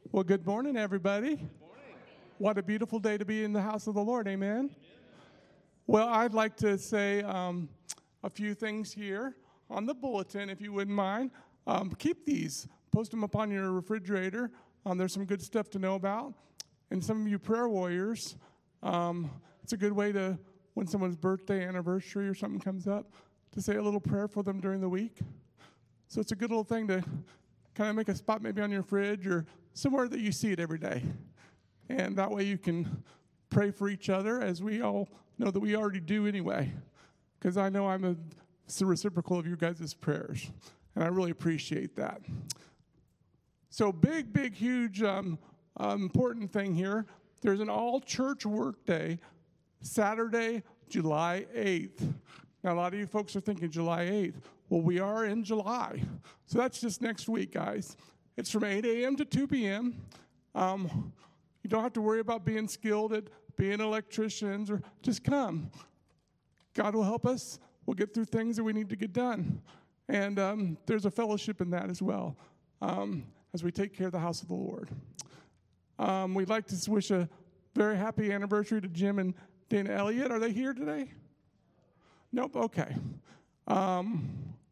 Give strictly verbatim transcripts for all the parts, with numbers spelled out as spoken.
Well, good morning, everybody. Good morning. What a beautiful day to be in the house of the Lord. Amen. Amen. Well, I'd like to say um, a few things here on the bulletin, if you wouldn't mind. Um, keep these. Post them up on your refrigerator. Um, there's some good stuff to know about. And some of you prayer warriors, um, it's a good way to, when someone's birthday, anniversary, or something comes up, to say a little prayer for them during the week. So it's a good little thing to kind of make a spot maybe on your fridge or somewhere that you see it every day. And that way you can pray for each other, as we all know that we already do anyway. Because I know I'm a, it's a reciprocal of your guys' prayers. And I really appreciate that. So big, big, huge, um, uh, important thing here. There's an all-church work day, Saturday, July eighth. Now, a lot of you folks are thinking July eighth. Well, we are in July. So that's just next week, guys. It's from eight a.m. to two p.m. Um, you don't have to worry about being skilled at being electricians, or just come. God will help us. We'll get through things that we need to get done. And um, there's a fellowship in that as well, um, as we take care of the house of the Lord. Um, we'd like to wish a very happy anniversary to Jim and Dana Elliott. Are they here today? Nope, okay. Um,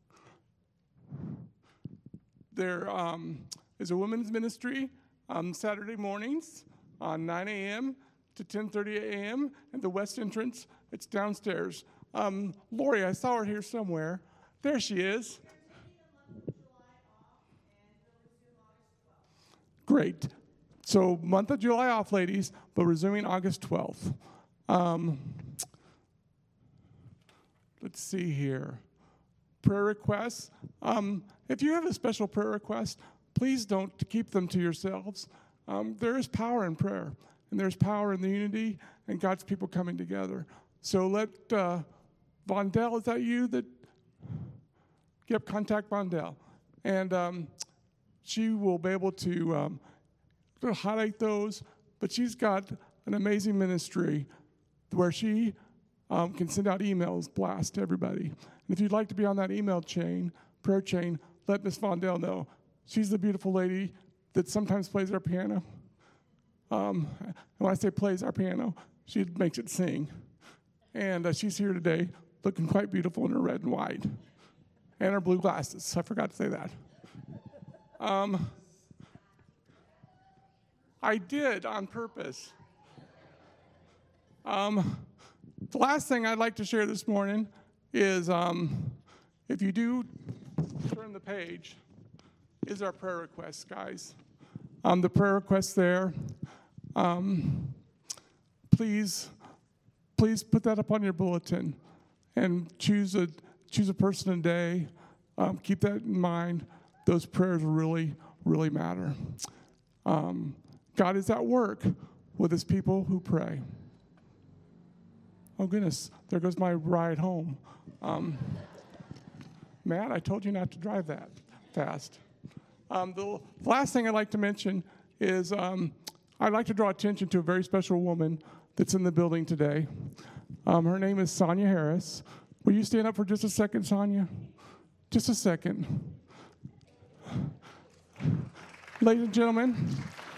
there um, is a women's ministry on Saturday mornings on nine a.m. to ten thirty a.m. at the west entrance. It's downstairs. Um, Lori, I saw her here somewhere. There she is. Great. So month of July off, ladies, but resuming August twelfth. Um, let's see here. Prayer requests. Um, if you have a special prayer request, please don't keep them to yourselves. Um, there is power in prayer, and there's power in the unity and God's people coming together. So let uh, Vondell, is that you? That Yep, contact Vondell. And um, she will be able to um, highlight those, but she's got an amazing ministry where she um, can send out emails, blast to everybody. And if you'd like to be on that email chain, prayer chain, let Miss Vondell know. She's the beautiful lady that sometimes plays our piano. Um, and when I say plays our piano, she makes it sing. And uh, she's here today looking quite beautiful in her red and white. And her blue glasses. I forgot to say that. Um, I did on purpose. Um, the last thing I'd like to share this morning is um, if you do turn the page, is our prayer requests, guys. Um, the prayer requests there. Um, please, please put that up on your bulletin and choose a choose a person a day. Um, keep that in mind. Those prayers really, really matter. Um, God is at work with his people who pray. Oh, goodness. There goes my ride home. Um, Matt, I told you not to drive that fast. Um, the last thing I'd like to mention is um, I'd like to draw attention to a very special woman that's in the building today. Um, her name is Sonia Harris. Will you stand up for just a second, Sonia? Just a second. Ladies and gentlemen,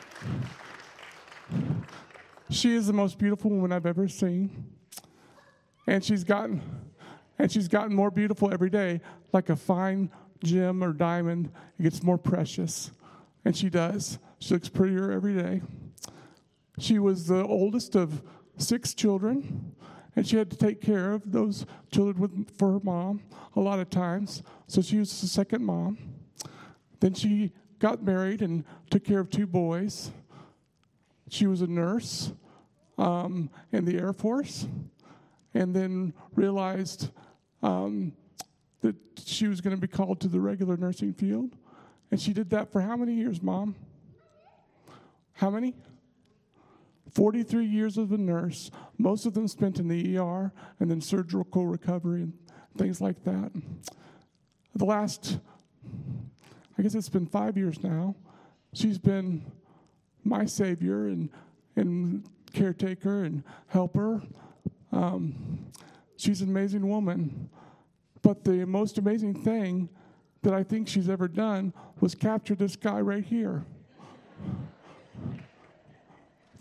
she is the most beautiful woman I've ever seen. And she's gotten and she's gotten more beautiful every day, like a fine gem or diamond. It gets more precious. And she does. She looks prettier every day. She was the oldest of six children. And she had to take care of those children with, for her mom a lot of times. So she was the second mom. Then she got married and took care of two boys. She was a nurse um, in the Air Force. And then realized um, that she was going to be called to the regular nursing field. And she did that for how many years, Mom? How many? forty-three years as a nurse, most of them spent in the E R and then surgical recovery and things like that. The last, I guess it's been five years now, she's been my savior and, and caretaker and helper. Um, she's an amazing woman. But the most amazing thing that I think she's ever done was capture this guy right here.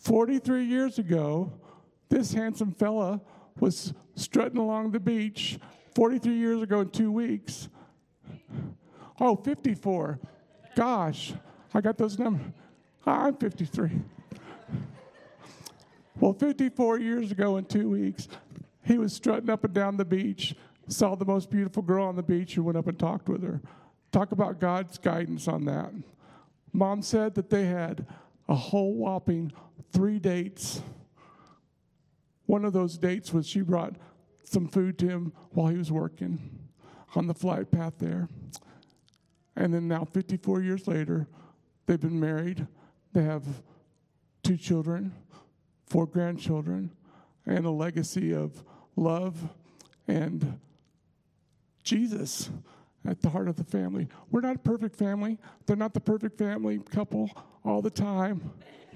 forty-three years ago, this handsome fella was strutting along the beach forty-three years ago in two weeks. Oh, fifty-four. Gosh, I got those numbers. I'm fifty-three. Well, fifty-four years ago in two weeks, he was strutting up and down the beach, saw the most beautiful girl on the beach, and went up and talked with her. Talk about God's guidance on that. Mom said that they had a whole whopping three dates. One of those dates was she brought some food to him while he was working on the flight path there. And then now, fifty-four years later, they've been married. They have two children, four grandchildren, and a legacy of love and Jesus at the heart of the family. We're not a perfect family. They're not the perfect family couple all the time.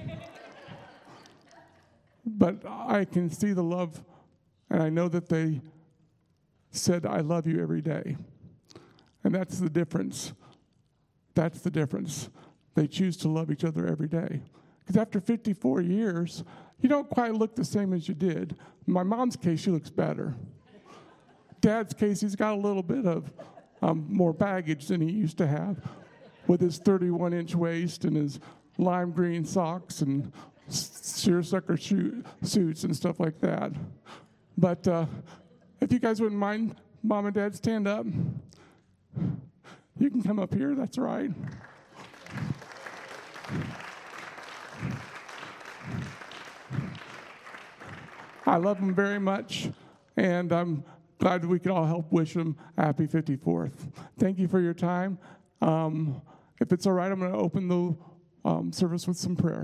But I can see the love, and I know that they said, I love you every day. And that's the difference. That's the difference. They choose to love each other every day. Because after fifty-four years, you don't quite look the same as you did. In my mom's case, she looks better. Dad's case, he's got a little bit of um, more baggage than he used to have with his thirty-one inch waist and his lime green socks and seersucker shoe, suits and stuff like that. But uh, if you guys wouldn't mind, Mom and Dad, stand up. You can come up here, that's right. I love them very much, and I'm glad we could all help wish them a happy fifty-fourth. Thank you for your time. Um, if it's all right, I'm going to open the um, service with some prayer.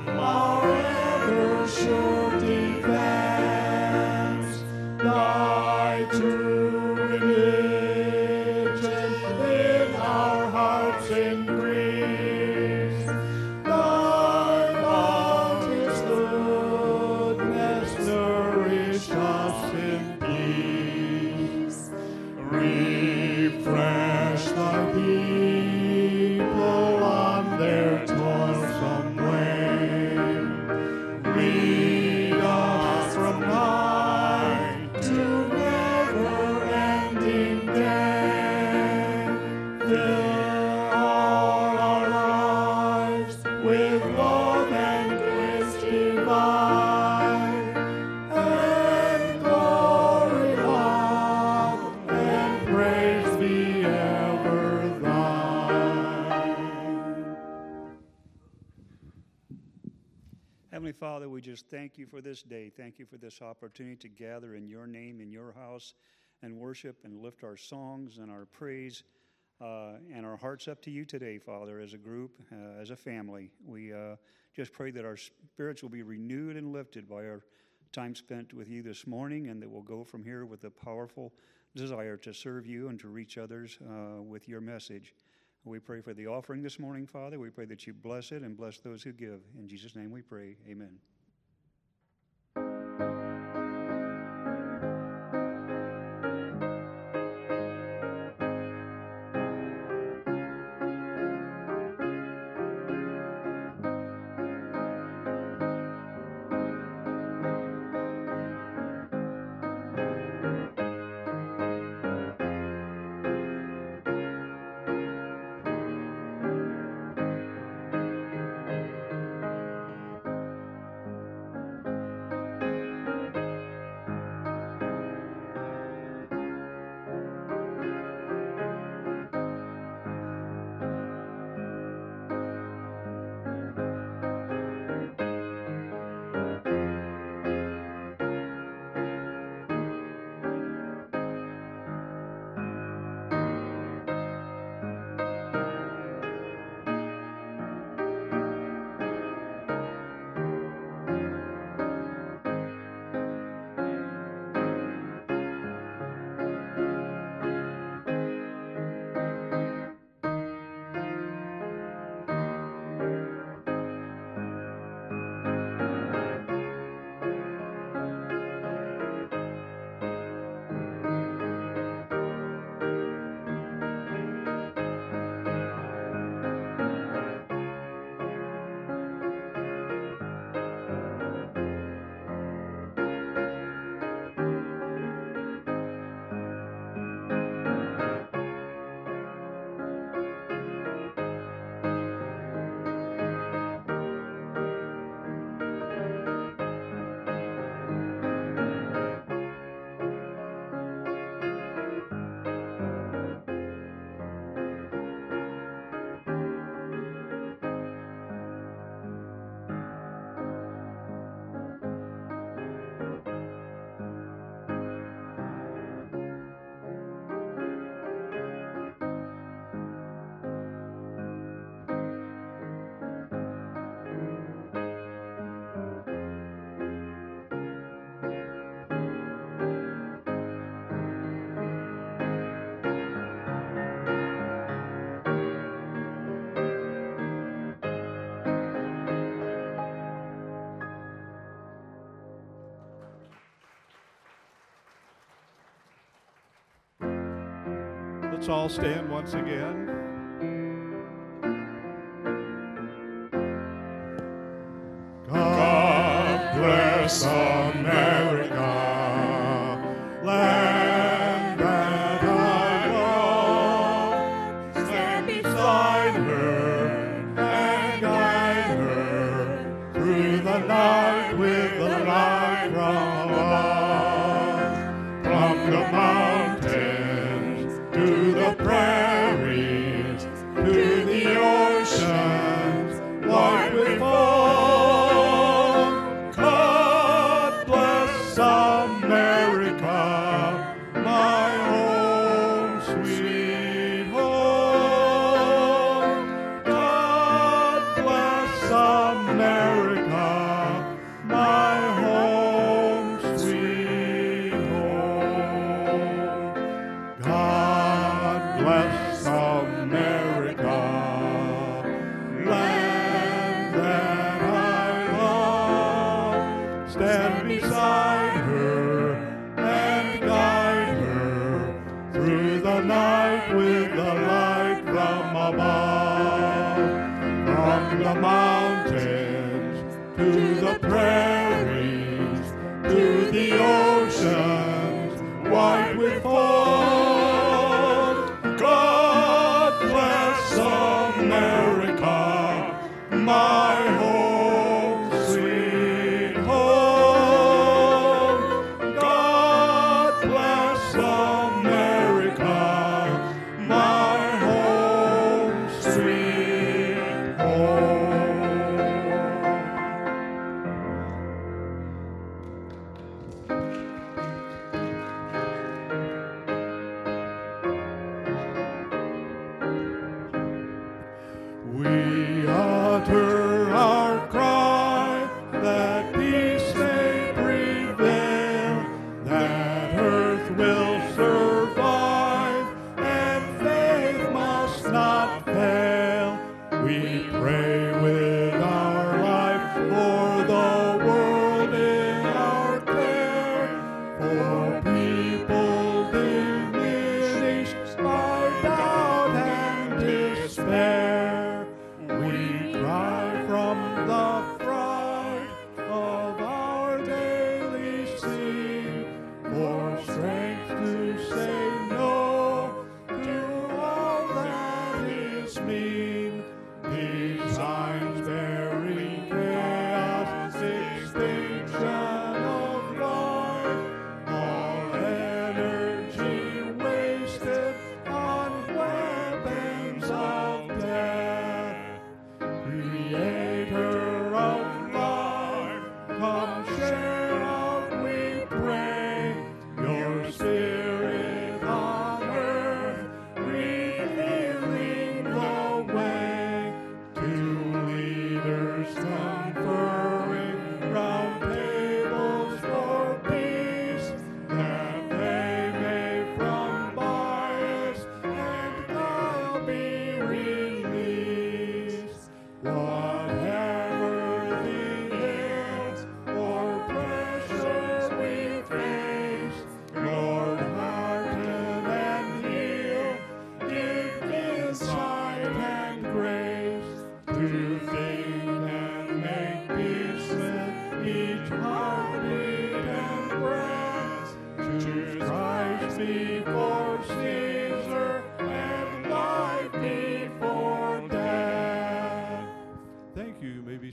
Sure defense, we just thank you for this day. Thank you for this opportunity to gather in your name, in your house, and worship and lift our songs and our praise uh, and our hearts up to you today, Father, as a group, uh, as a family. We uh, just pray that our spirits will be renewed and lifted by our time spent with you this morning, and that we'll go from here with a powerful desire to serve you and to reach others uh, with your message. We pray for the offering this morning, Father. We pray that you bless it and bless those who give. In Jesus' name we pray. Amen. Let's all stand once again. God bless America, land that I love. Stand beside her and guide her through the night with the light from above. From the mountains to the prairies, to the oceans wide we fall. God bless America, my home, sweet home. God bless America, my home, sweet home. God bless America, land that I love. Stand beside her and guide her through the night with the light from above. From the mountains to the prairies, to the oceans wide we fall. God bless America, my home, sweet home. God bless America, my home, sweet home.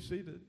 seated.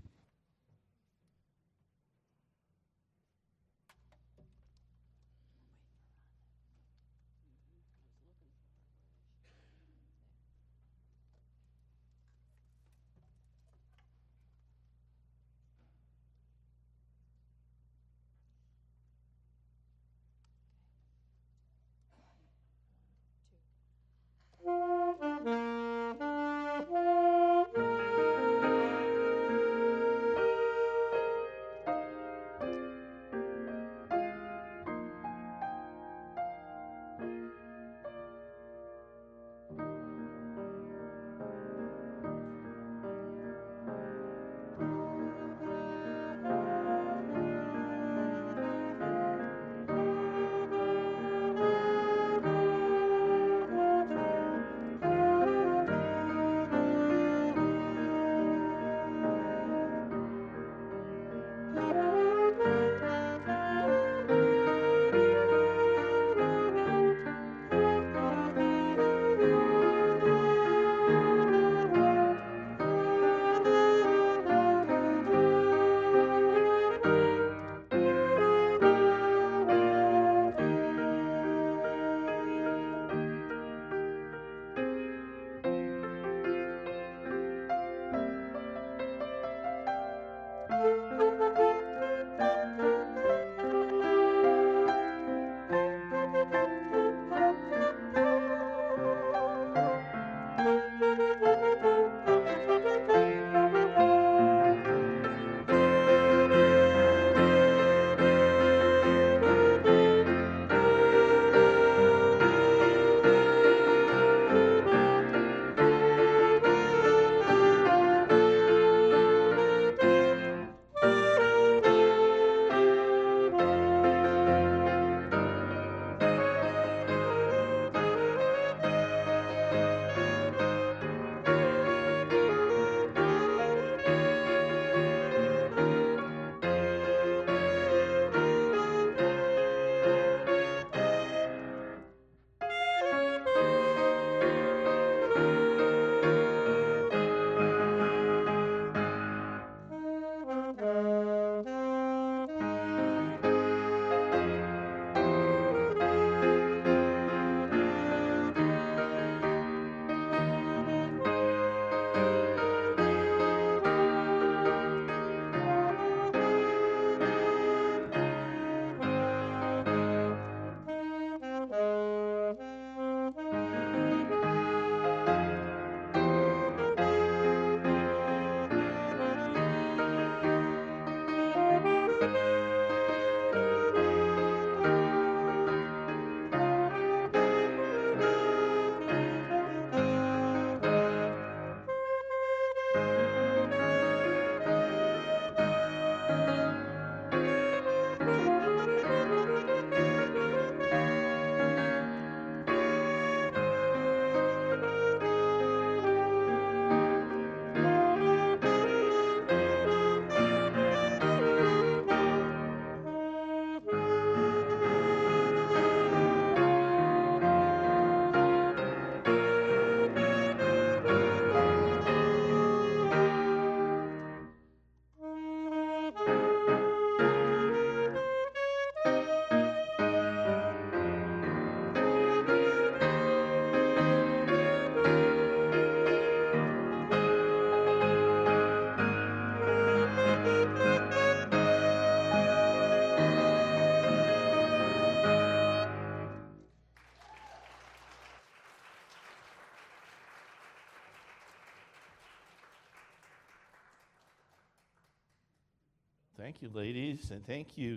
Thank you, ladies, and thank you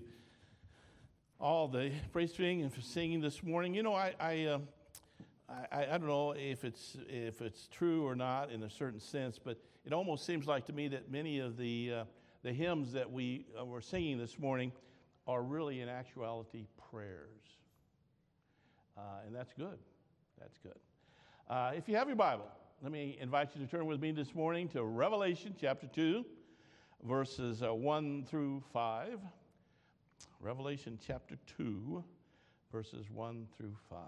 all the praise team and for singing this morning. You know, I I, uh, I I don't know if it's if it's true or not in a certain sense, but it almost seems like to me that many of the uh, the hymns that we uh, were singing this morning are really in actuality prayers, uh, and that's good. That's good. Uh, if you have your Bible, let me invite you to turn with me this morning to Revelation chapter two. Verses uh, one through five. Revelation chapter two, verses one through five.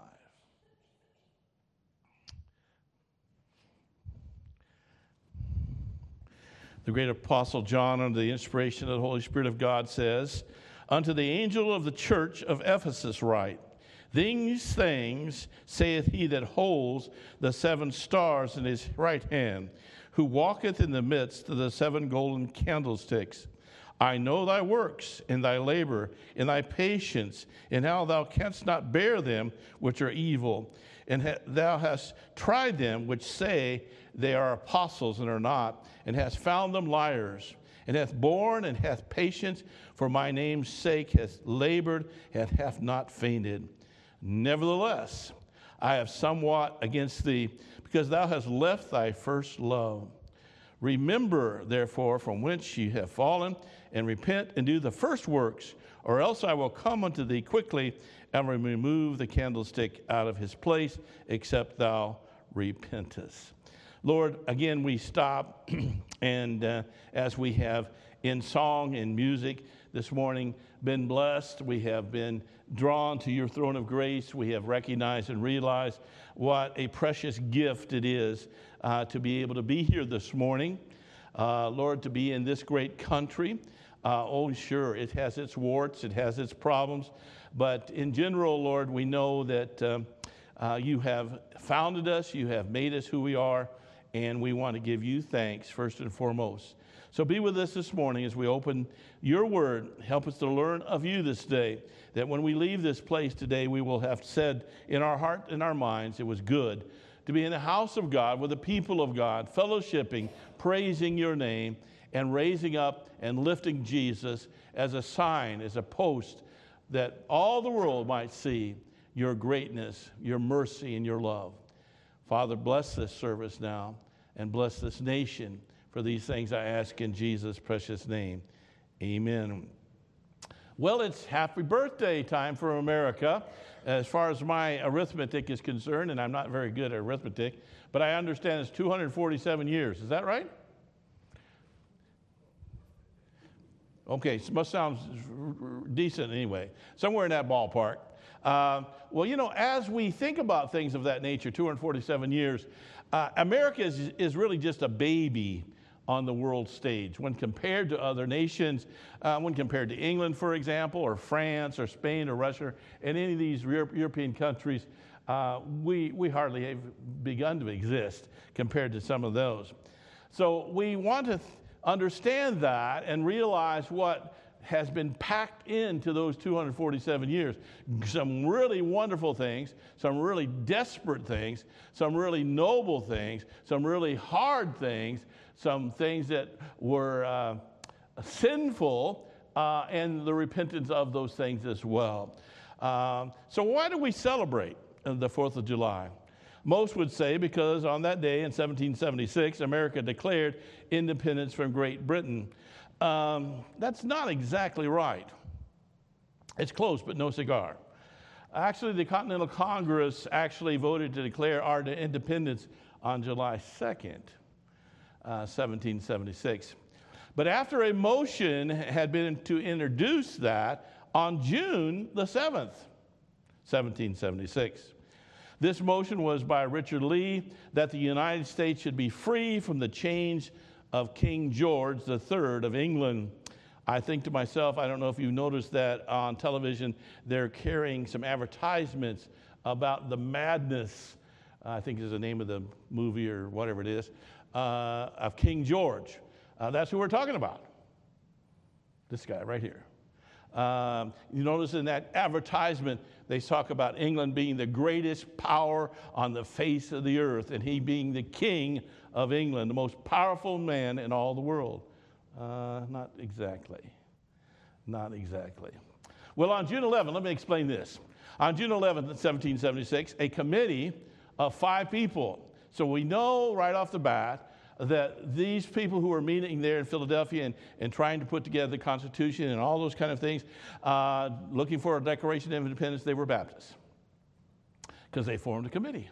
The great apostle John, under the inspiration of the Holy Spirit of God, says, "Unto the angel of the church of Ephesus write, These things saith he that holds the seven stars in his right hand, who walketh in the midst of the seven golden candlesticks. I know thy works, and thy labor, and thy patience, and how thou canst not bear them which are evil. And ha- thou hast tried them which say they are apostles and are not, and hast found them liars, and hath borne and hath patience for my name's sake, hath labored, and hath not fainted. Nevertheless, I have somewhat against thee, because thou hast left thy first love. Remember, therefore, from whence ye have fallen, and repent and do the first works, or else I will come unto thee quickly and will remove the candlestick out of his place, except thou repentest." Lord, again, we stop, and uh, as we have in song and music this morning been blessed, we have been drawn to your throne of grace. We have recognized and realized what a precious gift it is uh, to be able to be here this morning. Uh, Lord, to be in this great country. Uh, oh, sure, it has its warts, it has its problems. But in general, Lord, we know that um, uh, you have founded us, you have made us who we are, and we want to give you thanks first and foremost. So be with us this morning as we open your word. Help us to learn of you this day, that when we leave this place today, we will have said in our heart and our minds, it was good to be in the house of God with the people of God, fellowshipping, praising your name, and raising up and lifting Jesus as a sign, as a post, that all the world might see your greatness, your mercy, and your love. Father, bless this service now, and bless this nation. For these things I ask in Jesus' precious name. Amen. Well, it's happy birthday time for America, as far as my arithmetic is concerned, and I'm not very good at arithmetic, but I understand it's two hundred forty-seven years. Is that right? Okay, so must sound decent anyway. Somewhere in that ballpark. Uh, well, you know, as we think about things of that nature, two hundred forty-seven years, uh, America is, is really just a baby on the world stage when compared to other nations, uh, when compared to England, for example, or France, or Spain, or Russia, and any of these Europe, European countries. Uh, we, we hardly have begun to exist compared to some of those. So we want to th- understand that and realize what has been packed into those two hundred forty-seven years. Some really wonderful things, some really desperate things, some really noble things, some really hard things, some things that were uh, sinful, uh, and the repentance of those things as well. Um, so why do we celebrate the fourth of July? Most would say because on that day in seventeen seventy-six, America declared independence from Great Britain. Um, that's not exactly right. It's close, but no cigar. Actually, the Continental Congress actually voted to declare our independence on July second, uh, seventeen seventy-six. But after a motion had been to introduce that on June the seventh, seventeen seventy-six. This motion was by Richard Lee that the United States should be free from the chains of King George the Third of England. I think to myself, I don't know if you noticed that on television, they're carrying some advertisements about the madness, I think is the name of the movie or whatever it is, uh, of King George. Uh, that's who we're talking about. This guy right here. Um, you notice in that advertisement, they talk about England being the greatest power on the face of the earth, and he being the king of England, the most powerful man in all the world. Uh, not exactly. Not exactly. Well, on June eleventh, let me explain this. On June eleventh, seventeen seventy-six, a committee of five people. So we know right off the bat that these people who were meeting there in Philadelphia and, and trying to put together the Constitution and all those kind of things, uh, looking for a Declaration of Independence, they were Baptists because they formed a committee.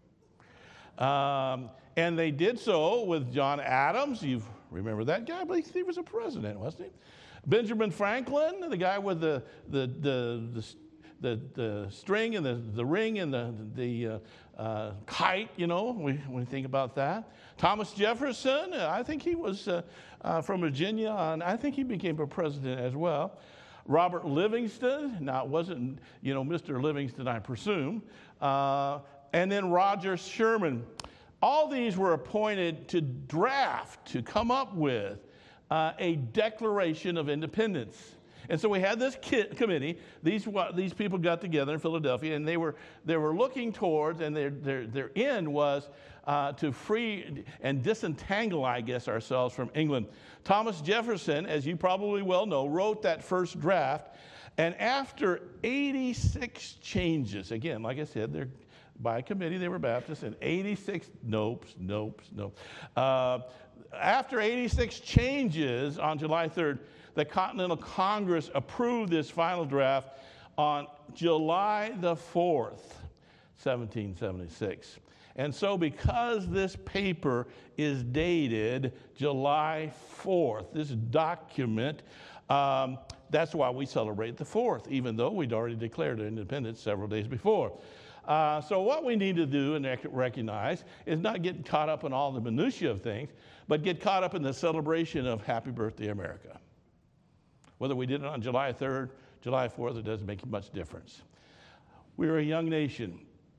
Um, and they did so with John Adams. You remember that guy? I believe he was a president, wasn't he? Benjamin Franklin, the guy with the the the, the the, the string and the, the ring and the, the uh, uh, kite, you know, we, when we think about that. Thomas Jefferson, uh, I think he was uh, uh, from Virginia, and I think he became a president as well. Robert Livingston, now it wasn't, you know, Mister Livingston, I presume, uh, and then Roger Sherman. All these were appointed to draft, to come up with uh, a Declaration of Independence. And so we had this ki- committee. These these people got together in Philadelphia, and they were they were looking towards, and their their their end was uh, to free and disentangle, I guess, ourselves from England. Thomas Jefferson, as you probably well know, wrote that first draft, and after eighty-six changes, again, like I said, they're by committee, they were Baptists, and eighty-six nopes, nopes, nopes. Uh, after eighty-six changes on July third, the Continental Congress approved this final draft on July the fourth, seventeen seventy-six. And so because this paper is dated July fourth, this document, um, that's why we celebrate the fourth, even though we'd already declared our independence several days before. Uh, so what we need to do and rec- recognize is not get caught up in all the minutiae of things, but get caught up in the celebration of Happy Birthday, America. Whether we did it on July third, July fourth, it doesn't make much difference. We're a young nation,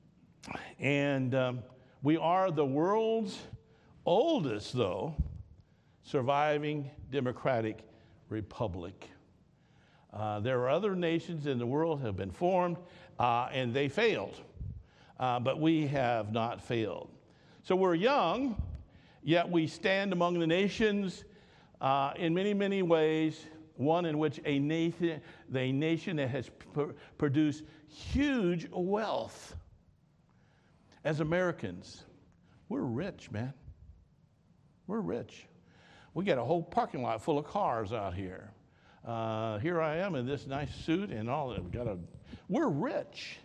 and um, we are the world's oldest, though, surviving democratic republic. Uh, there are other nations in the world that have been formed, uh, and they failed. Uh, but we have not failed. So we're young, yet we stand among the nations uh, in many, many ways, one in which a nation, the nation that has pr- produced huge wealth. As Americans, we're rich, man. We're rich. We got a whole parking lot full of cars out here. Uh, here I am in this nice suit and all that. We've got a, we're rich.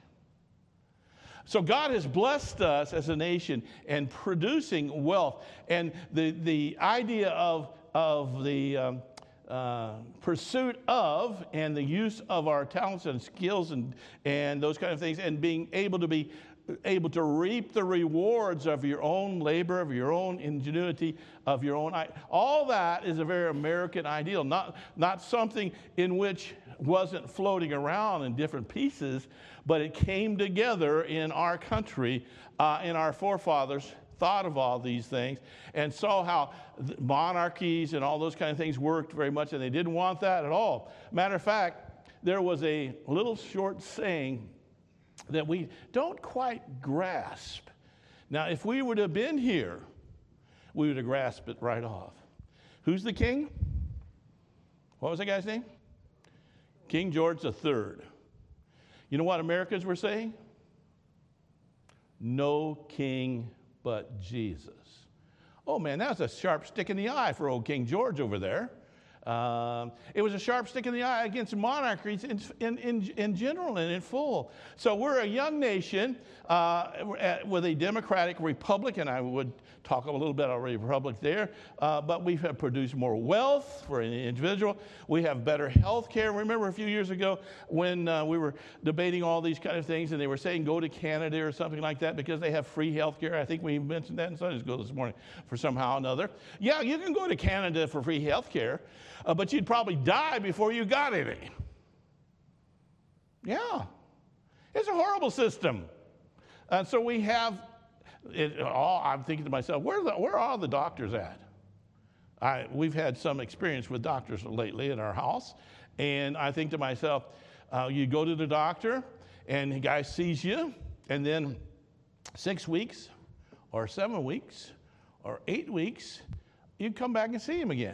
So God has blessed us as a nation in producing wealth. And the, the idea of, of the um, uh, pursuit of and the use of our talents and skills and, and those kind of things, and being able to be able to reap the rewards of your own labor, of your own ingenuity, of your own, all that is a very American ideal, not, not something in which wasn't floating around in different pieces, but it came together in our country, uh, and our forefathers thought of all these things and saw how monarchies and all those kind of things worked very much, and they didn't want that at all. Matter of fact, there was a little short saying that we don't quite grasp. Now, if we would have been here, we would have grasped it right off. Who's the king? What was that guy's name? King George the Third. You know what Americans were saying? No king but Jesus. Oh man, that was a sharp stick in the eye for old King George over there. Um, it was a sharp stick in the eye against monarchies in, in, in, in general and in full. So we're a young nation uh, with a democratic republic, and I would talk a little bit about a republic there, uh, but we have produced more wealth for an individual. We have better health care. Remember a few years ago when uh, we were debating all these kind of things, and they were saying go to Canada or something like that because they have free health care. I think we mentioned that in Sunday school this morning for somehow or another. Yeah, you can go to Canada for free health care. Uh, but you'd probably die before you got any. Yeah. It's a horrible system. And so we have it all. I'm thinking to myself, where, the, where are the doctors at? I, we've had some experience with doctors lately in our house. And I think to myself, uh, you go to the doctor, and the guy sees you, and then six weeks or seven weeks or eight weeks, you come back and see him again.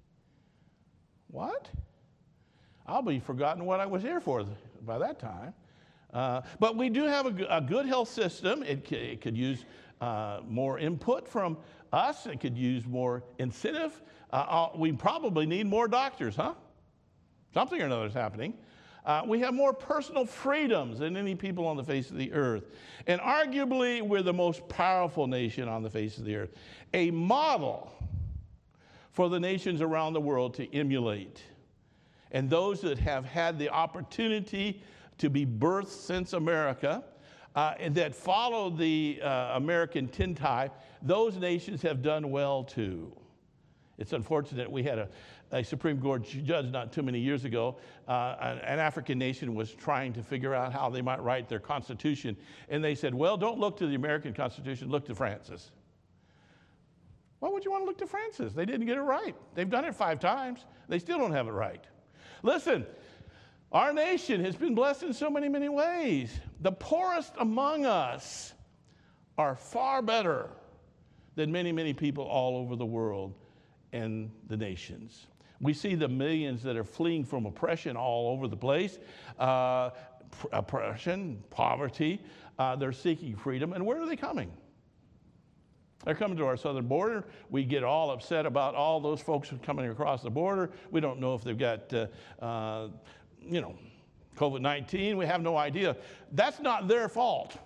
What? I'll be forgotten what I was here for by that time. Uh, but we do have a, a good health system. It, c- it could use uh, more input from us. It could use more incentive. Uh, we probably need more doctors, huh? Something or another is happening. Uh, we have more personal freedoms than any people on the face of the earth. And arguably, we're the most powerful nation on the face of the earth. A model for the nations around the world to emulate. And those that have had the opportunity to be birthed since America, uh, and that follow the uh, American tin type, those nations have done well too. It's unfortunate we had a, a Supreme Court judge not too many years ago. Uh, an, an African nation was trying to figure out how they might write their constitution. And they said, well, don't look to the American Constitution, look to France's. Why would you want to look to France's? They didn't get it right. They've done it five times. They still don't have it right. Listen, our nation has been blessed in so many, many ways. The poorest among us are far better than many, many people all over the world and the nations. We see the millions that are fleeing from oppression all over the place. Uh, pr- oppression, poverty. Uh, they're seeking freedom. And where are they coming? They're coming to our southern border. We get all upset about all those folks coming across the border. We don't know if they've got, uh, uh, you know, covid nineteen. We have no idea. That's not their fault.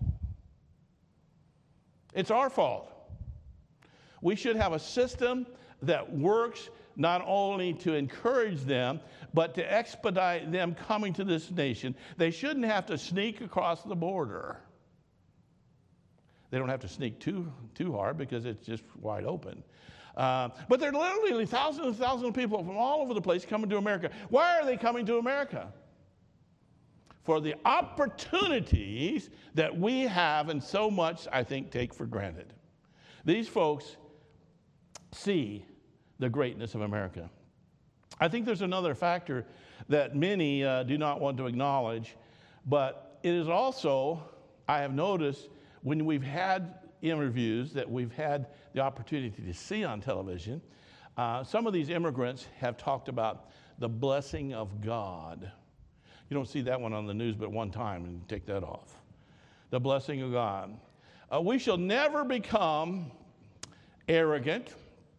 It's our fault. We should have a system that works not only to encourage them, but to expedite them coming to this nation. They shouldn't have to sneak across the border. They don't have to sneak too, too hard because it's just wide open. Uh, but there are literally thousands and thousands of people from all over the place coming to America. Why are they coming to America? For the opportunities that we have and so much, I think, take for granted. These folks see the greatness of America. I think there's another factor that many uh, do not want to acknowledge, but it is also, I have noticed, when we've had interviews that we've had the opportunity to see on television, uh, some of these immigrants have talked about the blessing of God. You don't see that one on the news but one time, and take that off. The blessing of God. Uh, we shall never become arrogant.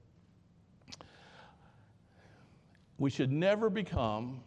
We should never become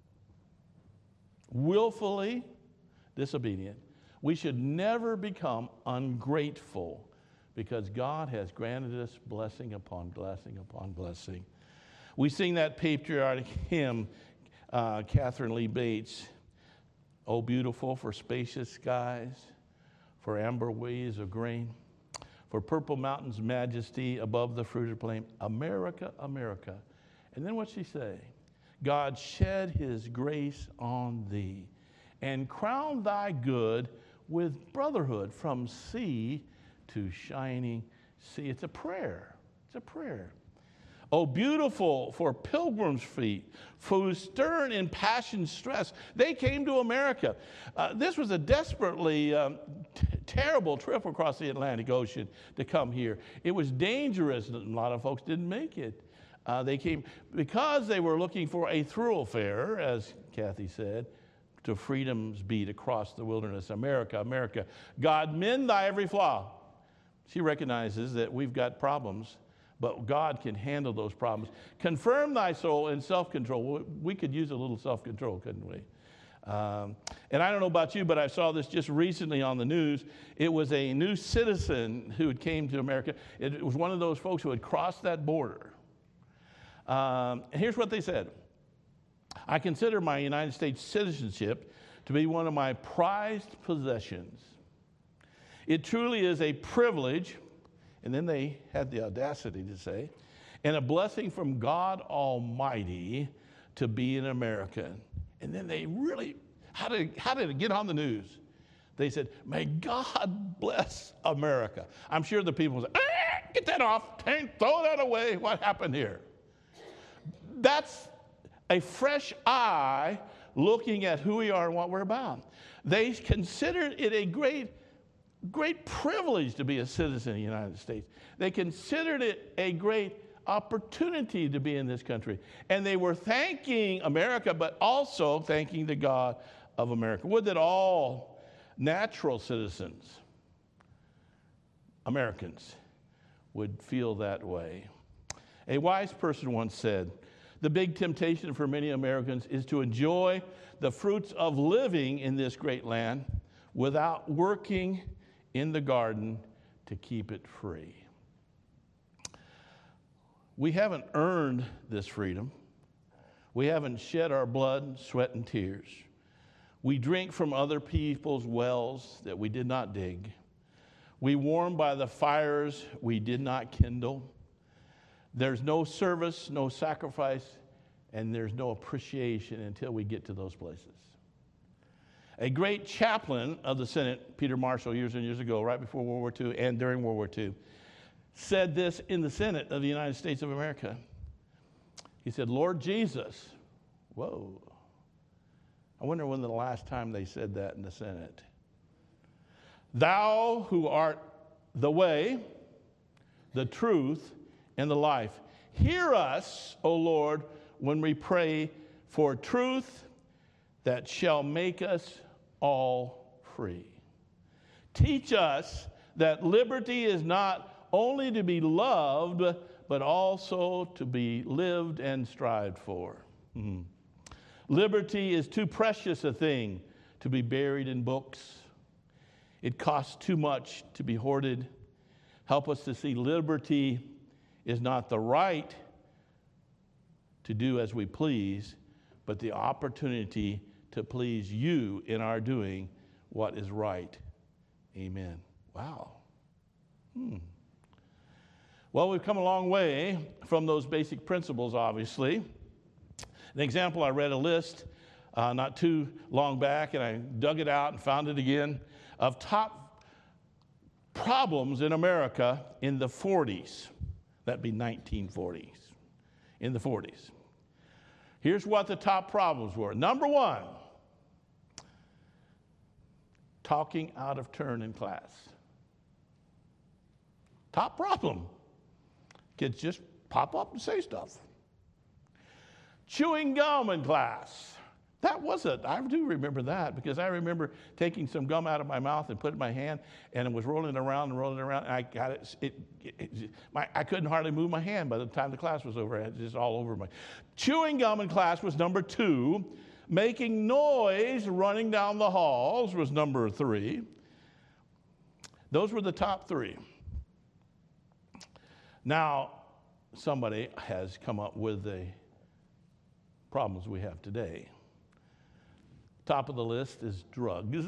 willfully disobedient. We should never become ungrateful because God has granted us blessing upon blessing upon blessing. We sing that patriotic hymn, uh, Catherine Lee Bates, "Oh, beautiful for spacious skies, for amber waves of grain, for purple mountains' majesty above the fruited plain. America, America." And then what's she say? "God shed his grace on thee and crown thy good with brotherhood from sea to shining sea." It's a prayer. It's a prayer. "Oh, beautiful for pilgrims' feet, whose stern impassioned stress, they came to America." Uh, this was a desperately um, t- terrible trip across the Atlantic Ocean to come here. It was dangerous. A lot of folks didn't make it. Uh, they came because they were looking for a thoroughfare, as Kathy said, to freedom's beat across the wilderness. America, America, God, mend thy every flaw. She recognizes that we've got problems, but God can handle those problems. Confirm thy soul in self-control. We could use a little self-control, couldn't we? Um, and I don't know about you, but I saw this just recently on the news. It was a new citizen who came to America. It, it was one of those folks who had crossed that border. Um, and here's what they said. "I consider my United States citizenship to be one of my prized possessions. It truly is a privilege," and then they had the audacity to say, "and a blessing from God Almighty to be an American." And then they really, how did, how did it get on the news? They said, "May God bless America." I'm sure the people said, ah, "Get that off, throw that away, what happened here?" That's a fresh eye looking at who we are and what we're about. They considered it a great, great privilege to be a citizen of the United States. They considered it a great opportunity to be in this country. And they were thanking America, but also thanking the God of America. Would that all natural citizens, Americans, would feel that way. A wise person once said, "The big temptation for many Americans is to enjoy the fruits of living in this great land without working in the garden to keep it free." We haven't earned this freedom. We haven't shed our blood, sweat, and tears. We drink from other people's wells that we did not dig. We warm by the fires we did not kindle. There's no service, no sacrifice, and there's no appreciation until we get to those places. A great chaplain of the Senate, Peter Marshall, years and years ago, right before World War Two and during World War Two, said this in the Senate of the United States of America. He said, Lord Jesus, whoa. I wonder when the last time they said that in the Senate. Thou who art the way, the truth, and the life. Hear us, O Lord, when we pray for truth that shall make us all free. Teach us that liberty is not only to be loved, but also to be lived and strived for. Mm-hmm. Liberty is too precious a thing to be buried in books. It costs too much to be hoarded. Help us to see liberty is not the right to do as we please, but the opportunity to please you in our doing what is right. Amen. Wow. Hmm. Well, we've come a long way from those basic principles, obviously. An example, I read a list uh, not too long back, and I dug it out and found it again, of top problems in America in the forties. That'd be nineteen forties, in the forties. Here's what the top problems were. Number one, talking out of turn in class. Top problem. Kids just pop up and say stuff. Chewing gum in class. That was it. I do remember that because I remember taking some gum out of my mouth and put it in my hand, and it was rolling around and rolling around. And I got it. it, it, it my, I couldn't hardly move my hand by the time the class was over. It was just all over my. Chewing gum in class was number two. Making noise running down the halls was number three. Those were the top three. Now, somebody has come up with the problems we have today. Top of the list is drugs,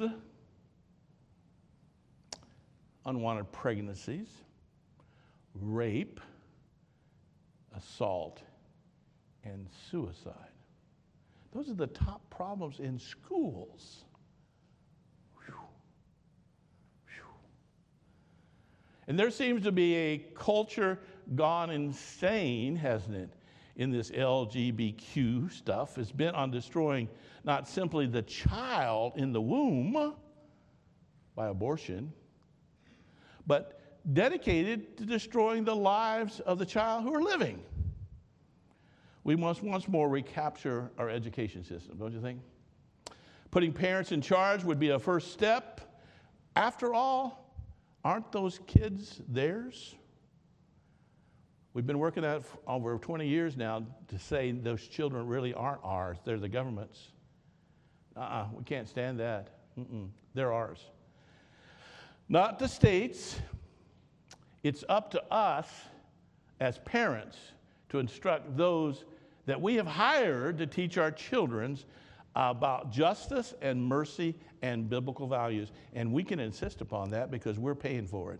unwanted pregnancies, rape, assault, and suicide. Those are the top problems in schools. Whew. Whew. And there seems to be a culture gone insane, hasn't it, in this L G B T Q stuff. It's bent on destroying not simply the child in the womb by abortion, but dedicated to destroying the lives of the child who are living. We must once more recapture our education system, don't you think? Putting parents in charge would be a first step. After all, aren't those kids theirs? We've been working at it for over twenty years now to say those children really aren't ours. They're the government's. Uh-uh, we can't stand that. Mm-mm, they're ours. Not the states. It's up to us as parents to instruct those that we have hired to teach our children about justice and mercy and biblical values. And we can insist upon that because we're paying for it.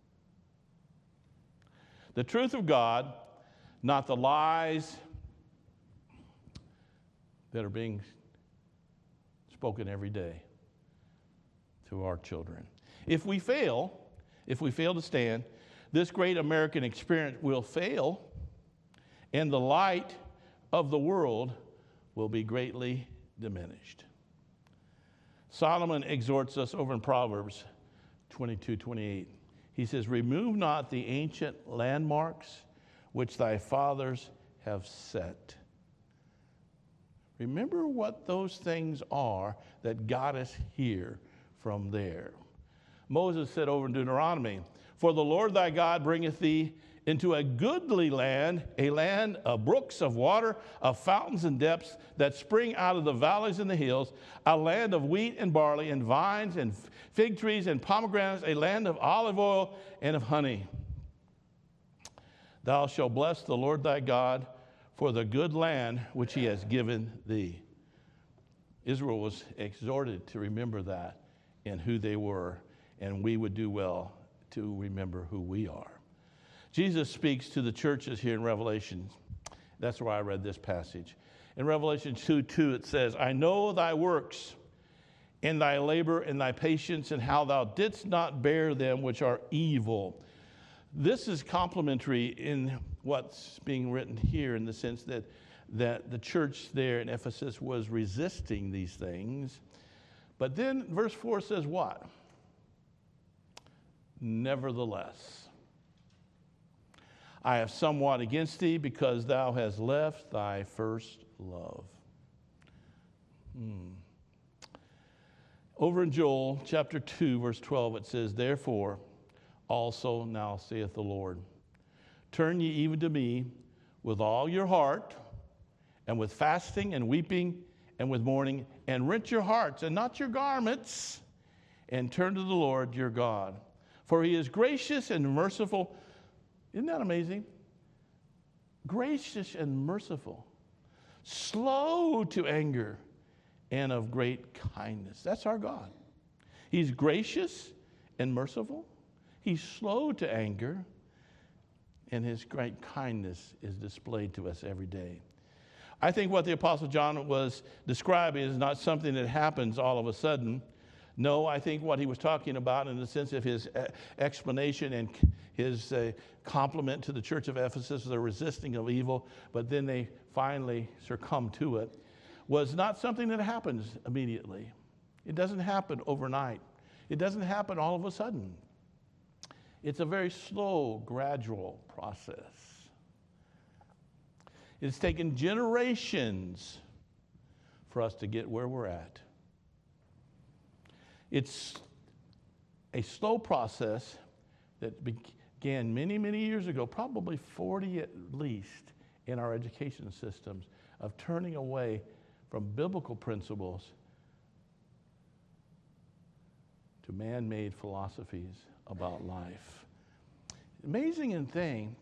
The truth of God, not the lies that are being spoken every day to our children. If we fail, if we fail to stand, this great American experience will fail, and the light of the world will be greatly diminished. Solomon exhorts us over in Proverbs twenty-two twenty-eight. He says, remove not the ancient landmarks which thy fathers have set. Remember what those things are that got us here from there. Moses said over in Deuteronomy, for the Lord thy God bringeth thee into a goodly land, a land of brooks of water, of fountains and depths that spring out of the valleys and the hills, a land of wheat and barley and vines and fig trees and pomegranates, a land of olive oil and of honey. Thou shalt bless the Lord thy God for the good land which he has given thee. Israel was exhorted to remember that and who they were, and we would do well to remember who we are. Jesus speaks to the churches here in Revelation. That's why I read this passage. In Revelation two two, it says, I know thy works, and thy labor, and thy patience, and how thou didst not bear them which are evil. This is complementary in what's being written here, in the sense that, that the church there in Ephesus was resisting these things. But then verse four says what? Nevertheless, I have somewhat against thee, because thou hast left thy first love. Hmm. Over in Joel chapter two, verse twelve, it says, Therefore also now saith the Lord, turn ye even to me with all your heart, and with fasting and weeping and with mourning, and rent your hearts and not your garments, and turn to the Lord your God. For he is gracious and merciful. Isn't that amazing? Gracious and merciful, slow to anger, and of great kindness. That's our God. He's gracious and merciful. He's slow to anger, and his great kindness is displayed to us every day. I think what the Apostle John was describing is not something that happens all of a sudden. No, I think what he was talking about, in the sense of his explanation and his uh, compliment to the church of Ephesus, the resisting of evil, but then they finally succumb to it, was not something that happens immediately. It doesn't happen overnight. It doesn't happen all of a sudden. It's a very slow, gradual process. It's taken generations for us to get where we're at. It's a slow process that began many, many years ago, probably forty at least, in our education systems, of turning away from biblical principles to man-made philosophies about life. Amazing thing,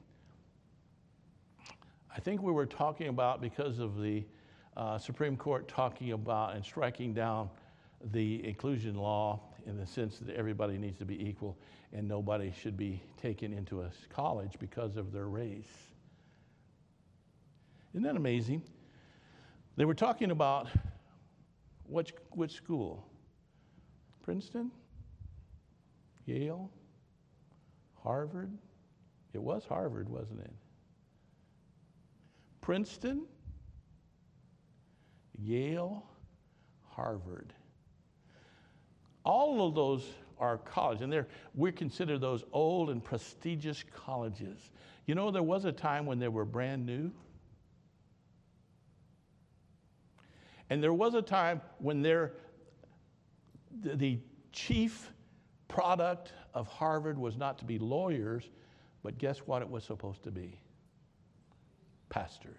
I think we were talking about, because of the uh, Supreme Court talking about and striking down the inclusion law, in the sense that everybody needs to be equal and nobody should be taken into a college because of their race. Isn't that amazing? They were talking about which, which school? Princeton? Yale? Harvard? It was Harvard, wasn't it? Princeton? Yale? Harvard. All of those are colleges, and they're, we consider those old and prestigious colleges. You know, there was a time when they were brand new. And there was a time when they're, the, the chief product of Harvard was not to be lawyers, but guess what it was supposed to be? Pastors.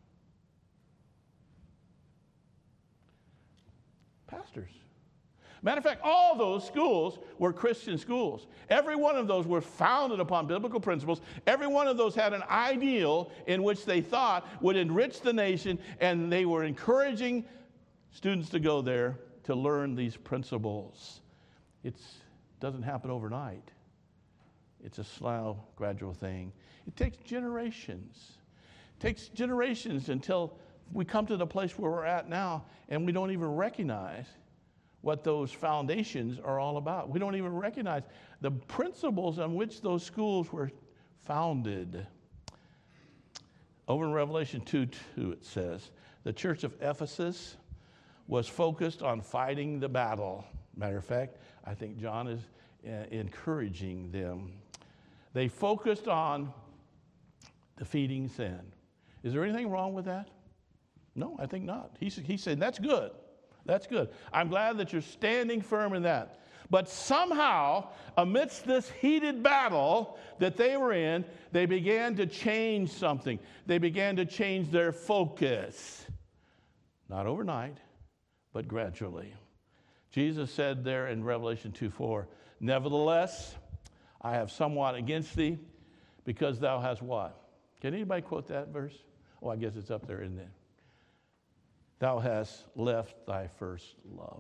Pastors. Matter of fact, all those schools were Christian schools. Every one of those were founded upon biblical principles. Every one of those had an ideal in which they thought would enrich the nation, and they were encouraging students to go there to learn these principles. It doesn't happen overnight. It's a slow, gradual thing. It takes generations. It takes generations until we come to the place where we're at now, and we don't even recognize what those foundations are all about. We don't even recognize the principles on which those schools were founded. Over in Revelation two two, it says, the church of Ephesus was focused on fighting the battle. Matter of fact, I think John is uh, encouraging them. They focused on defeating sin. Is there anything wrong with that? No, I think not. He, he said, that's good. That's good. I'm glad that you're standing firm in that. But somehow, amidst this heated battle that they were in, they began to change something. They began to change their focus. Not overnight, but gradually. Jesus said there in Revelation two four, nevertheless, I have somewhat against thee, because thou hast what? Can anybody quote that verse? Oh, I guess it's up there, isn't it? thou hast left thy first love.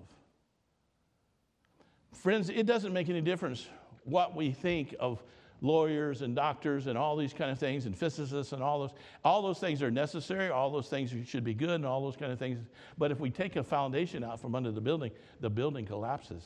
Friends, it doesn't make any difference what we think of lawyers and doctors and all these kind of things and physicists and all those. All those things are necessary. All those things should be good and all those kind of things. But if we take a foundation out from under the building, the building collapses.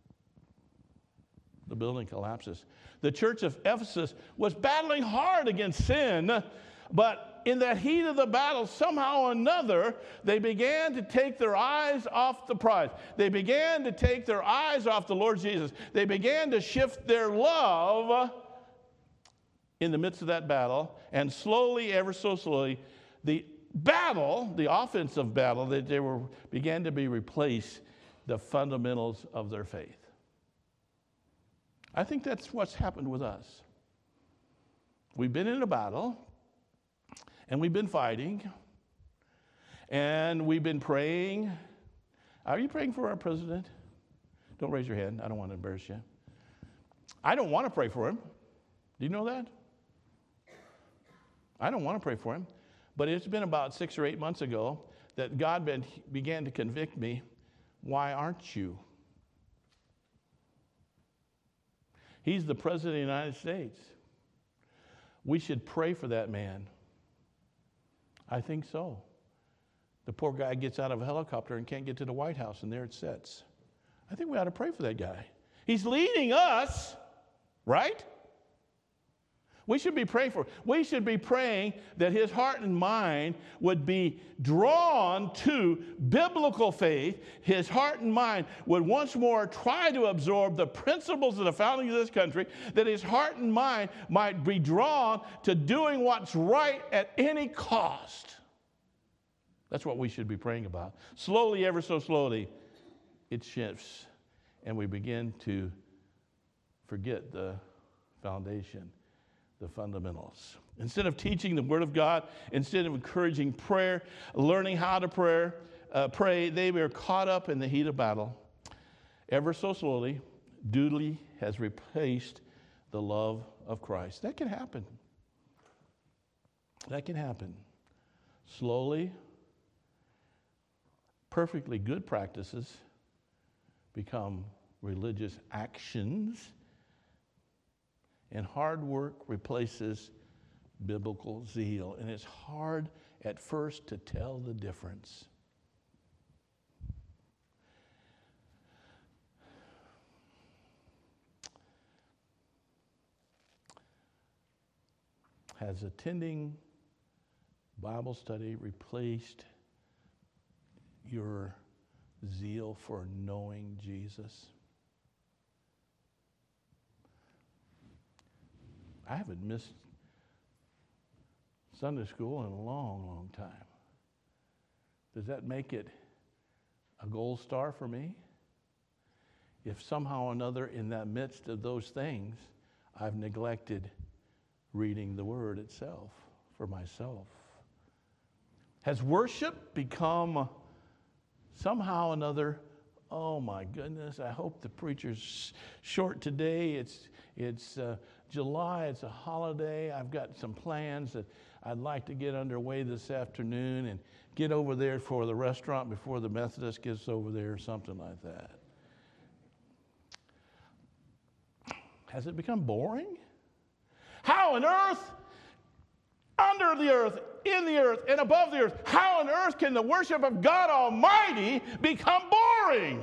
The building collapses. The church of Ephesus was battling hard against sin, but in that heat of the battle, somehow or another, they began to take their eyes off the prize. They began to take their eyes off the Lord Jesus. They began to shift their love in the midst of that battle, and slowly, ever so slowly, the battle, the offensive battle, that they were began to be replaced, the fundamentals of their faith. I think that's what's happened with us. We've been in a battle, and we've been fighting, and we've been praying. Are you praying for our president? Don't raise your hand. I don't want to embarrass you. I don't want to pray for him. Do you know that? I don't want to pray for him. But it's been about six or eight months ago that God been, began to convict me. Why aren't you? He's the president of the United States. We should pray for that man. I think so. The poor guy gets out of a helicopter and can't get to the White House, and there it sits. I think we ought to pray for that guy. He's leading us, right? We should be praying for. We should be praying that his heart and mind would be drawn to biblical faith. His heart and mind would once more try to absorb the principles of the founding of this country, that his heart and mind might be drawn to doing what's right at any cost. That's what we should be praying about. Slowly, ever so slowly, it shifts, and we begin to forget the foundation, the fundamentals. Instead of teaching the Word of God, instead of encouraging prayer, learning how to pray, uh, pray, they were caught up in the heat of battle. Ever so slowly, duty has replaced the love of Christ. That can happen. That can happen. Slowly, perfectly good practices become religious actions, and hard work replaces biblical zeal. And it's hard at first to tell the difference. Has attending Bible study replaced your zeal for knowing Jesus? I haven't missed Sunday school in a long, long time. Does that make it a gold star for me? If somehow or another in the midst of those things, I've neglected reading the Word itself for myself. Has worship become somehow or another, oh my goodness, I hope the preacher's short today. It's, it's uh, July, it's a holiday. I've got some plans that I'd like to get underway this afternoon and get over there for the restaurant before the Methodist gets over there or something like that. Has it become boring? How on earth, under the earth, in the earth, and above the earth, how on earth can the worship of God Almighty become boring?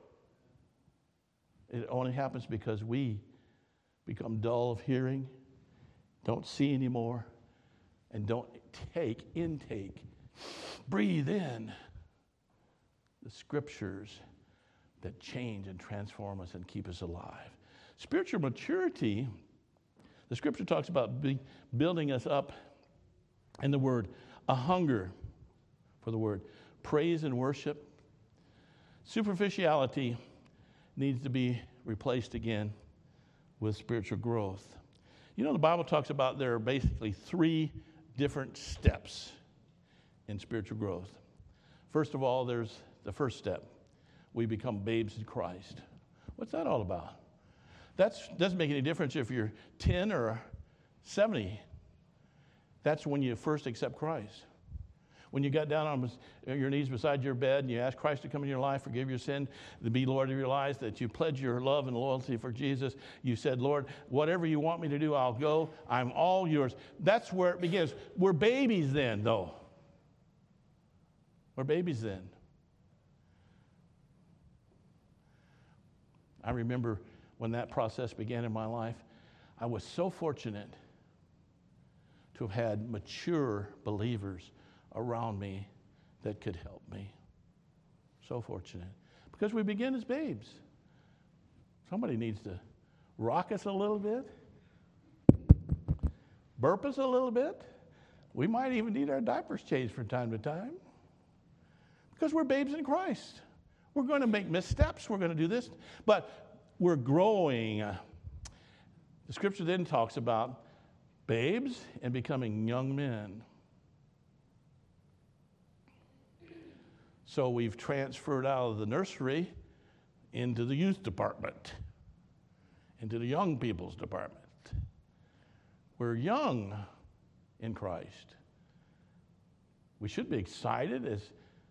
It only happens because we become dull of hearing, don't see anymore, and don't take, intake, breathe in the scriptures that change and transform us and keep us alive. Spiritual maturity, the scripture talks about be, building us up in the word, a hunger for the word, praise and worship. Superficiality needs to be replaced again with spiritual growth. You know, the Bible talks about there are basically three different steps in spiritual growth. First of all, there's the first step. We become babes in Christ. What's that all about? That doesn't make any difference if you're ten or seventy. That's when you first accept Christ. when you got down on your knees beside your bed and you asked Christ to come in your life, forgive your sin, to be Lord of your lives, that you pledged your love and loyalty for Jesus. You said, Lord, whatever you want me to do, I'll go. I'm all yours. That's where it begins. We're babies then, though. We're babies then. I remember when that process began in my life, I was so fortunate to have had mature believers around me that could help me. So fortunate. Because we begin as babes. Somebody needs to rock us a little bit, burp us a little bit. We might even need our diapers changed from time to time. Because we're babes in Christ. We're going to make missteps. We're going to do this. But we're growing. The scripture then talks about babes and becoming young men. So we've transferred out of the nursery into the youth department, into the young people's department. We're young in Christ. We should be excited as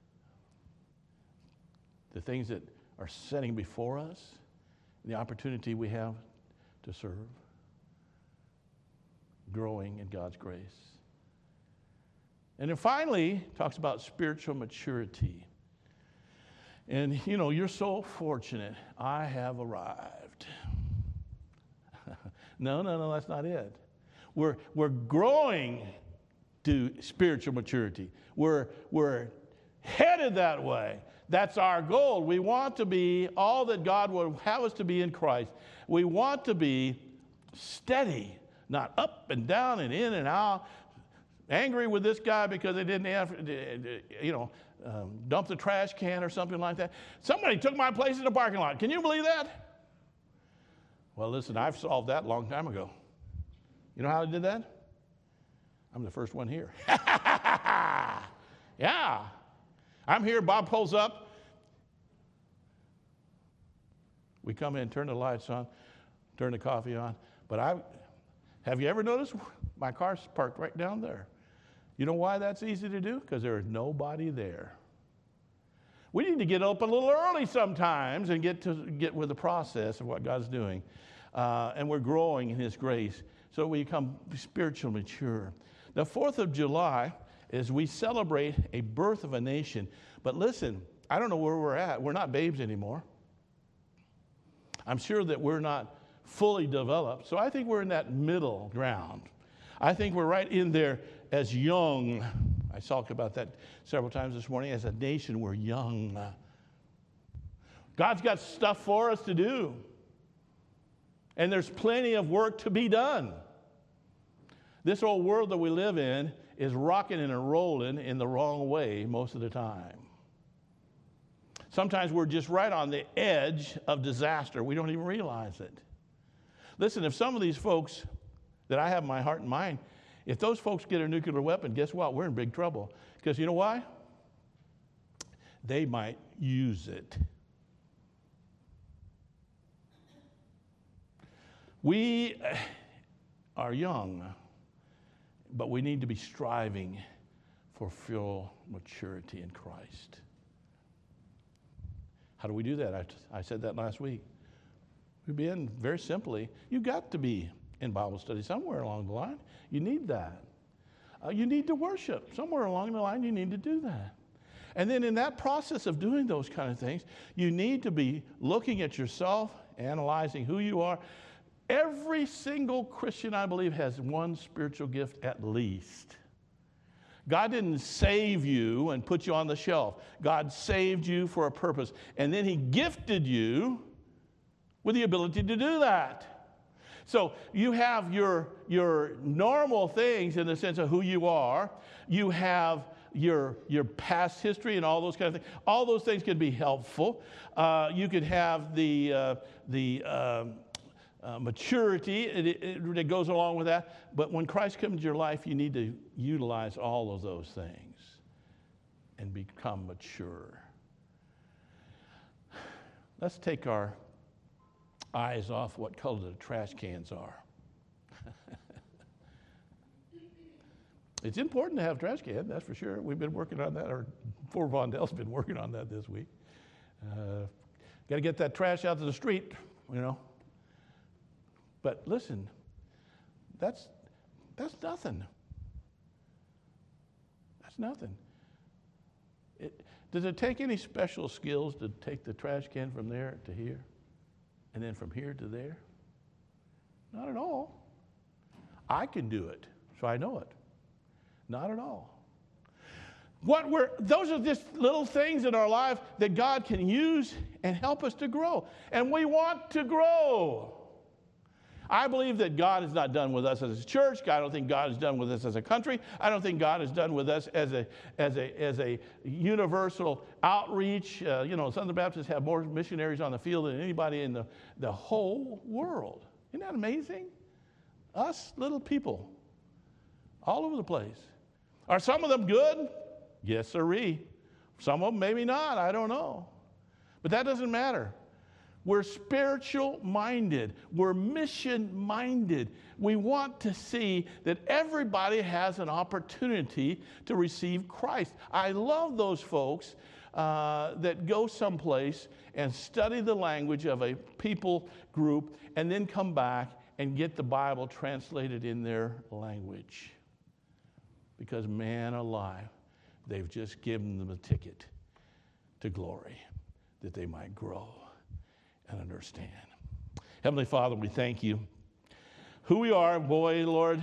the things that are setting before us, the opportunity we have to serve, growing in God's grace. And then finally, talks about spiritual maturity. And, you know, you're so fortunate. I have arrived. no, no, no, that's not it. We're, we're growing to spiritual maturity. We're, we're headed that way. That's our goal. We want to be all that God would have us to be in Christ. We want to be steady, not up and down and in and out, angry with this guy because they didn't have, you know, um, dump the trash can or something like that. Somebody took my place in the parking lot. Can you believe that? Well, listen, I've solved that a long time ago. You know how I did that? I'm the first one here. Yeah. I'm here, Bob pulls up. We come in, turn the lights on, turn the coffee on. But I, have you ever noticed my car's parked right down there? You know why that's easy to do? Because there is nobody there. We need to get up a little early sometimes and get to get with the process of what God's doing. Uh, and we're growing in His grace so we become spiritually mature. The fourth of July is we celebrate a birth of a nation. But listen, I don't know where we're at. We're not babes anymore. I'm sure that we're not fully developed. So I think we're in that middle ground. I think we're right in there as young. I talked about that several times this morning. As a nation, we're young. God's got stuff for us to do. And there's plenty of work to be done. This old world that we live in is rocking and rolling in the wrong way most of the time. Sometimes we're just right on the edge of disaster. We don't even realize it. Listen, if some of these folks that I have in my heart and mind, if those folks get a nuclear weapon, guess what? We're in big trouble. Because you know why? They might use it. We are young, but we need to be striving for full maturity in Christ. How do we do that? I, I said that last week. We begin very simply. You've got to be in Bible study somewhere along the line. You need that. Uh, you need to worship. Somewhere along the line, you need to do that. And then in that process of doing those kind of things, you need to be looking at yourself, analyzing who you are. Every single Christian, I believe, has one spiritual gift at least. God didn't save you and put you on the shelf. God saved you for a purpose. And then He gifted you with the ability to do that. So you have your, your normal things in the sense of who you are. You have your, your past history and all those kind of things. All those things can be helpful. Uh, you could have the, uh, the uh, uh, maturity it, it, it goes along with that. But when Christ comes into your life, you need to utilize all of those things and become mature. Let's take our eyes off what color the trash cans are. It's important to have a trash can, that's for sure. We've been working on that, or Fort Vondell's been working on that this week. Uh, Got to get that trash out to the street, you know. But listen, that's that's nothing. That's nothing. It, does it take any special skills to take the trash can from there to here, and then from here to there? Not at all. I can do it, so I know it. Not at all. What we're, those are just little things in our life that God can use and help us to grow. And we want to grow. I believe that God is not done with us as a church. I don't think God is done with us as a country. I don't think God is done with us as a as a as a universal outreach. Uh, you know, Southern Baptists have more missionaries on the field than anybody in the, the whole world. Isn't that amazing? Us little people, all over the place. Are some of them good? Yes, sirree. Some of them maybe not. I don't know. But that doesn't matter. We're spiritual minded. We're mission minded. We want to see that everybody has an opportunity to receive Christ. I love those folks uh, that go someplace and study the language of a people group and then come back and get the Bible translated in their language. Because man alive, they've just given them a ticket to glory that they might grow and understand. Heavenly Father, we thank you. Who we are, boy, Lord,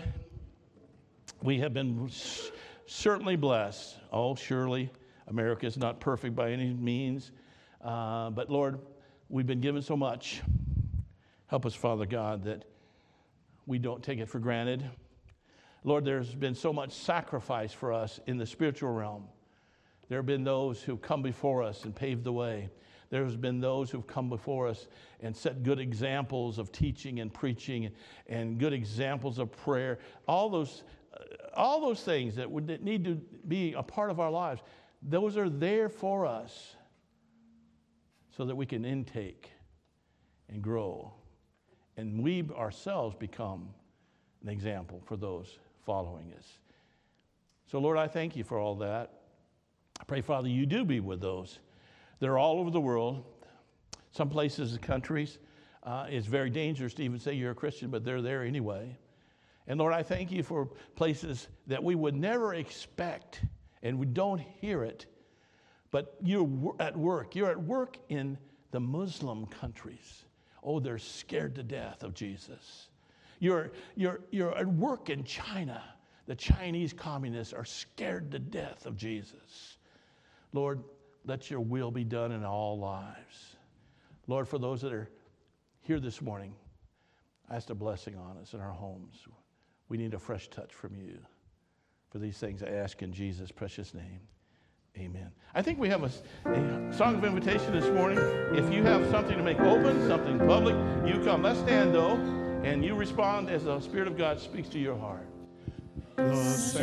we have been certainly blessed. Oh, surely, America is not perfect by any means. Uh, but Lord, we've been given so much. Help us, Father God, that we don't take it for granted. Lord, there's been so much sacrifice for us in the spiritual realm. There have been those who've come before us and paved the way. There's been those who've come before us and set good examples of teaching and preaching and good examples of prayer. All those, uh, all those things that would that need to be a part of our lives, those are there for us so that we can intake and grow. And we ourselves become an example for those following us. So, Lord, I thank you for all that. I pray, Father, you do be with those. They're all over the world. Some places, countries, uh, it's very dangerous to even say you're a Christian, but they're there anyway. And, Lord, I thank you for places that we would never expect, and we don't hear it, but you're at work. You're at work in the Muslim countries. Oh, they're scared to death of Jesus. You're, you're, you're at work in China. The Chinese communists are scared to death of Jesus. Lord, let your will be done in all lives. Lord, for those that are here this morning, ask a blessing on us in our homes. We need a fresh touch from you. For these things I ask in Jesus' precious name. Amen. I think we have a, a song of invitation this morning. If you have something to make open, something public, you come. Let's stand, though, and you respond as the Spirit of God speaks to your heart. The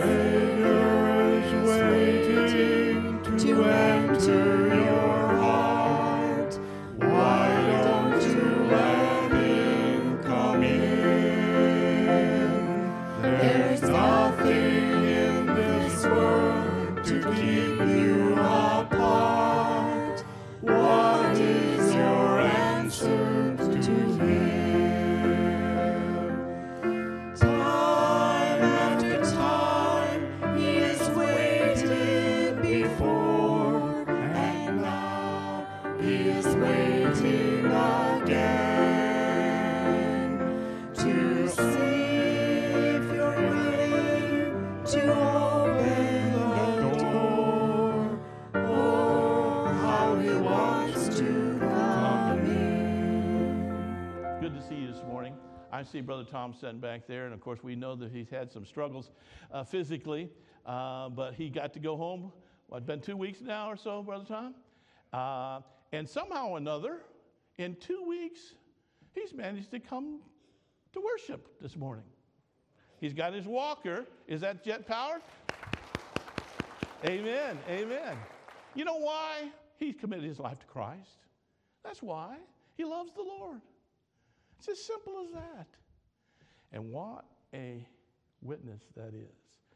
Savior is waiting to enter your heart. Why don't you let him come in? There's nothing in this world to keep you apart. What is your answer to him? Time after time, he is waiting before, and now he is waiting again to see if you're ready to open the door. Oh, how he wants to come in. Good to see you this morning. I see Brother Tom sitting back there, and of course we know that he's had some struggles uh, physically, uh, but he got to go home. Well, it's been two weeks now or so, Brother Tom. Uh, and somehow or another, in two weeks, he's managed to come to worship this morning. He's got his walker. Is that jet powered? Amen, amen. You know why? He's committed his life to Christ. That's why. He loves the Lord. It's as simple as that. And what a witness that is.